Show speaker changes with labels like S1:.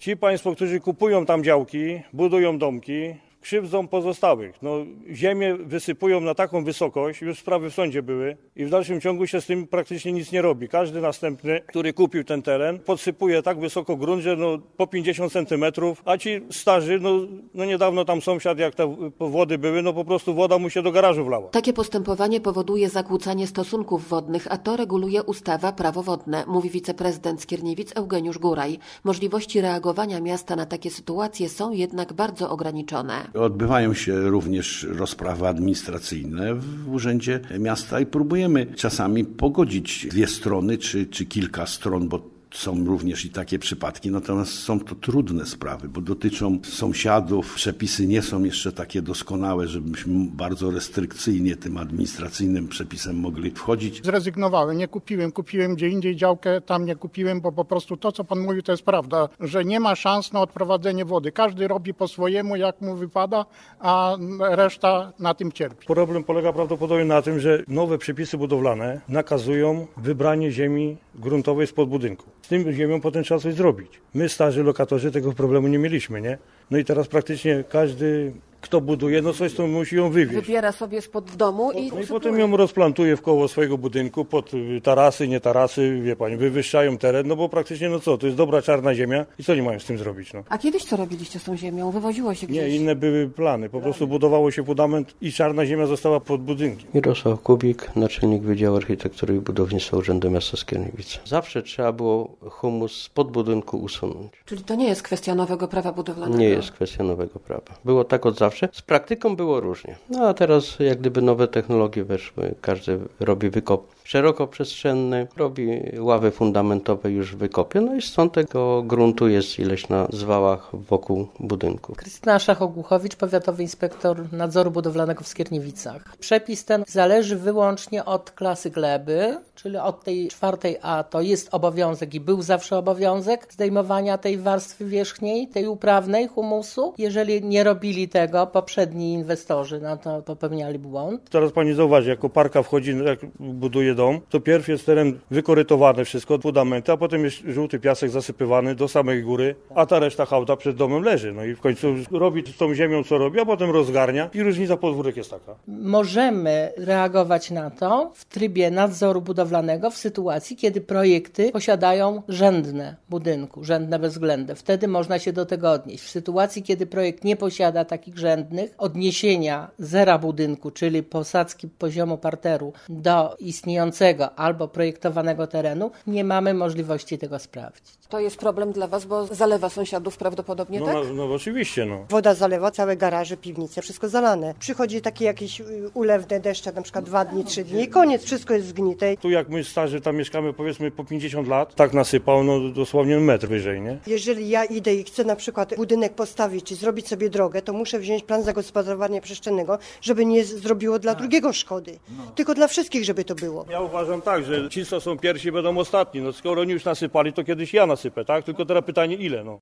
S1: Ci państwo, którzy kupują tam działki, budują domki, krzywdzą pozostałych. Ziemię wysypują na taką wysokość, już sprawy w sądzie były i w dalszym ciągu się z tym praktycznie nic nie robi. Każdy następny, który kupił ten teren, podsypuje tak wysoko grunt, że po 50 centymetrów, a ci starzy, niedawno tam sąsiad, jak te wody były, po prostu woda mu się do garażu wlała.
S2: Takie postępowanie powoduje zakłócanie stosunków wodnych, a to reguluje ustawa Prawo wodne, mówi wiceprezydent Skierniewic Eugeniusz Góraj. Możliwości reagowania miasta na takie sytuacje są jednak bardzo ograniczone.
S3: Odbywają się również rozprawy administracyjne w Urzędzie Miasta i próbujemy czasami pogodzić dwie strony czy kilka stron, bo są również i takie przypadki, natomiast są to trudne sprawy, bo dotyczą sąsiadów. Przepisy nie są jeszcze takie doskonałe, żebyśmy bardzo restrykcyjnie tym administracyjnym przepisem mogli wchodzić.
S4: Zrezygnowałem, nie kupiłem gdzie indziej działkę, tam nie kupiłem, bo po prostu to, co pan mówił, to jest prawda, że nie ma szans na odprowadzenie wody. Każdy robi po swojemu, jak mu wypada, a reszta na tym cierpi.
S1: Problem polega prawdopodobnie na tym, że nowe przepisy budowlane nakazują wybranie ziemi gruntowej spod budynku. Z tym ziemią potem trzeba coś zrobić. My, starzy lokatorzy, tego problemu nie mieliśmy, nie? I teraz praktycznie każdy, kto buduje, coś to musi ją wywieźć.
S2: Wybiera sobie spod domu i
S1: potem ją rozplantuje w koło swojego budynku, pod tarasy, nie tarasy, wie pani, wywyższają teren, bo praktycznie to jest dobra czarna ziemia i co nie mają z tym zrobić,
S2: A kiedyś co robiliście z tą ziemią? Wywoziło się gdzieś?
S1: Nie, inne były plany, po prostu budowało się fundament i czarna ziemia została pod budynkiem.
S5: Mirosław Kubik, naczelnik Wydziału Architektury i Budownictwa Urzędu Miasta Skierniewice. Zawsze trzeba było humus spod budynku usunąć.
S2: Czyli to nie jest kwestia nowego prawa budowlanego?
S5: Nie jest kwestia nowego prawa. Było tak od zawsze. Z praktyką było różnie. A teraz jak gdyby nowe technologie weszły. Każdy robi wykop szerokoprzestrzenny, robi ławy fundamentowe już w wykopie. I stąd tego gruntu jest ileś na zwałach wokół budynku.
S6: Krystyna Szach-Ogłuchowicz, powiatowy inspektor nadzoru budowlanego w Skierniewicach. Przepis ten zależy wyłącznie od klasy gleby, czyli od tej 4A to jest obowiązek i był zawsze obowiązek zdejmowania tej warstwy wierzchniej, tej uprawnej humusu. Jeżeli nie robili tego poprzedni inwestorzy, to popełniali błąd.
S1: Teraz pani zauważy, jak koparka wchodzi, jak buduje dom, to pierw jest teren wykorytowany wszystko, fundamenty, a potem jest żółty piasek zasypywany do samej góry, a ta reszta hałda przed domem leży. I w końcu robi z tą ziemią co robi, a potem rozgarnia i różnica podwórek jest taka.
S6: Możemy reagować na to w trybie nadzoru budowlanego w sytuacji, kiedy projekty posiadają rzędne budynku, rzędne bezwzględne. Wtedy można się do tego odnieść. W sytuacji, kiedy projekt nie posiada takich rzędnych, odniesienia zera budynku, czyli posadzki poziomu parteru do istniejącego albo projektowanego terenu, nie mamy możliwości tego sprawdzić.
S2: To jest problem dla was, bo zalewa sąsiadów prawdopodobnie, tak?
S1: Oczywiście,
S7: Woda zalewa całe garaże, piwnice, wszystko zalane. Przychodzi takie jakieś ulewne deszcze, na przykład 2 dni, 3 dni i koniec, wszystko jest zgnite.
S1: Tu jak my starzy tam mieszkamy, powiedzmy po 50 lat, tak nasypał, dosłownie metr wyżej, nie?
S7: Jeżeli ja idę i chcę na przykład budynek postawić, czy zrobić sobie drogę, to muszę wziąć plan zagospodarowania przestrzennego, żeby nie zrobiło dla drugiego szkody. Tylko dla wszystkich, żeby to było.
S1: Ja uważam tak, że ci, co są pierwsi, będą ostatni. Skoro oni już nasypali, to kiedyś ja nasypę, tak? Tylko teraz pytanie ile,